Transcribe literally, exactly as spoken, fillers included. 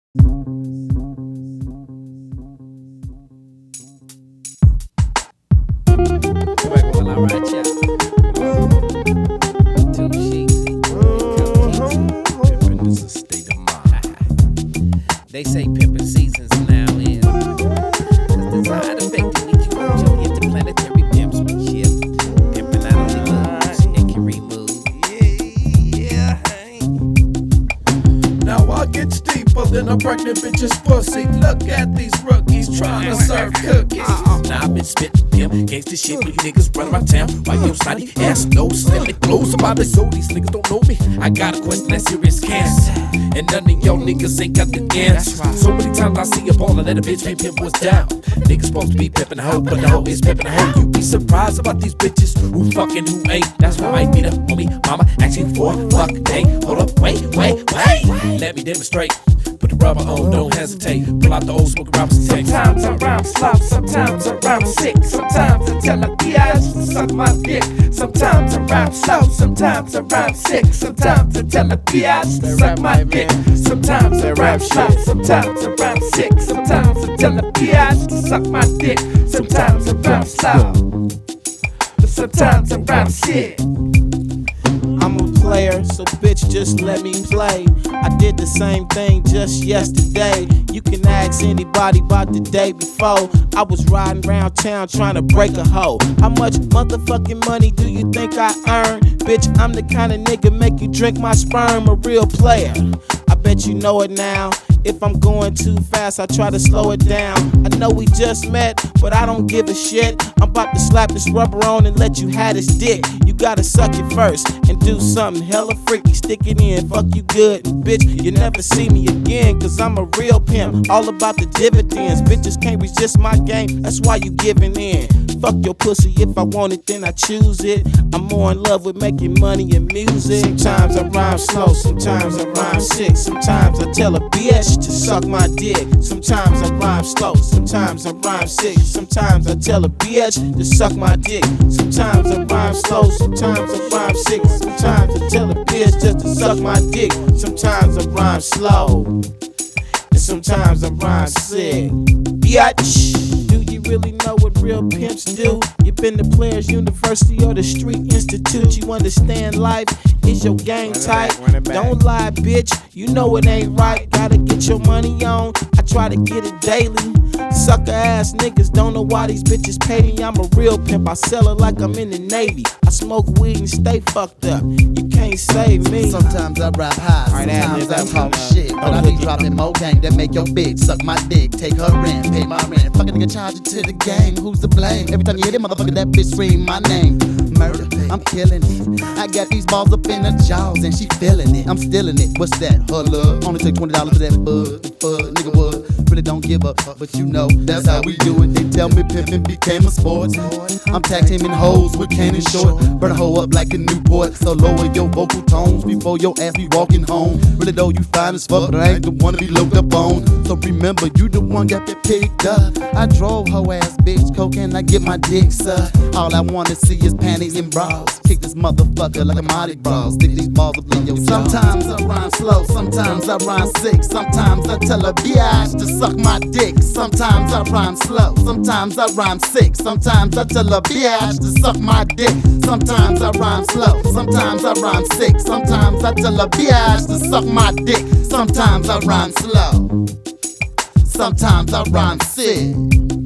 Correct while I write ya. Too cheesy. Pimpin' is a state of mind. They say pimpin' seasons now in. Cause the side effect need you to interplanetary pimpsmanship. Pimpin' not only moves, it can remove. Yeah, yeah. Now I get deeper than a pregnant bitch's pussy. Look at these rookies trying to serve cookies. Now I've been spittin' pimp gangsta shit when you niggas run around town. Why you snotty ass no slippin' close about it so these niggas don't know me. I got a question that's serious cancer, and none of y'all niggas ain't got the answer. So many times I see a baller that a bitch ain't pimp was down. Niggas supposed to be pimpin' a hoe, but the hoe is pimpin' a hoe. You be surprised about these bitches who fucking who ain't. That's why I might be the homie mama asking for a fuck day. Hold up, wait, wait, wait. Let me demonstrate. Put the rubber on, don't hesitate. Pull out the old smoking rappers tape. Sometimes I rhyme slow, sometimes I rhyme sick. Sometimes I tell a bitch to suck my dick. Sometimes I rhyme slow, sometimes I rhyme sick. Sometimes I tell a bitch to suck my dick. Sometimes I rhyme slow, sometimes I rhyme sick. Sometimes I tell a bitch to suck my dick. Sometimes I rhyme slow, but sometimes I rhyme sick. I'm a player, so bitch, just let me play. I did the same thing just yesterday. You can ask anybody about the day before. I was riding around town trying to break a hoe. How much motherfucking money do you think I earn? Bitch, I'm the kind of nigga make you drink my sperm, a real player. I bet you know it now. If I'm going too fast, I try to slow it down. I know we just met, but I don't give a shit. I'm about to slap this rubber on and let you have this dick. You gotta suck it first and do something hella freaky. Stick it in, fuck you good, and bitch, you never see me again. Cause I'm a real pimp, all about the dividends. Bitches can't resist my game, that's why you giving in. Fuck your pussy, if I want it, then I choose it. I'm more in love with making money and music. Sometimes I rhyme slow, sometimes I rhyme sick. Sometimes I tell a bitch to suck my dick. Sometimes I rhyme slow, sometimes I rhyme sick. Sometimes I tell a bitch to suck my dick. Sometimes I rhyme slow, sometimes I rhyme sick. Sometimes I tell a bitch just to suck my dick. Sometimes I rhyme slow, and sometimes I rhyme sick. Bitch, do you really know what real pimps do? You been to Players University or the Street Institute. You understand life is your game type. Don't lie, bitch, you know it ain't right. Gotta get your money on, I try to get it daily. Sucker ass niggas don't know why these bitches pay me. I'm a real pimp, I sell it like I'm in the Navy. I smoke weed and stay fucked up, you can't save me. Sometimes I rap high, sometimes I talk shit, but I be dropping more gang that make your bitch suck my dick. Take her rent, pay my rent, fucking nigga charge it to the game. Who's to blame? Every time you hear that motherfucker, that bitch scream my name. Murder, I'm killing it. I got these balls up in her jaws and she feeling it. I'm stealing it. What's that? Her love. Only take twenty dollars for that bud. Fuck, nigga, what? Really don't give up, but you know that's how we do it. They tell me pimpin' became a sport. I'm tag teaming hoes with cannon short. Burn a hoe up like a Newport. So lower your vocal tones before your ass be walking home. Really though you fine as fuck, but I ain't the one to be looked up on. So remember, you the one got that picked up. I drove her ass, bitch, coke and I get my dick sucked. All I wanna see is panties and bras. Kick this motherfucker like a Mardi Gras. Stick these balls up in your jaw. Sometimes I rhyme slow, sometimes I rhyme sick. Sometimes I tell a bitch to suck my dick. Sometimes I rhyme slow, sometimes I rhyme sick. Sometimes I tell a bitch to suck my dick. Sometimes I rhyme slow, sometimes I rhyme sick. Sometimes I tell a bitch to suck my dick. Sometimes I rhyme slow, sometimes I rhyme sick.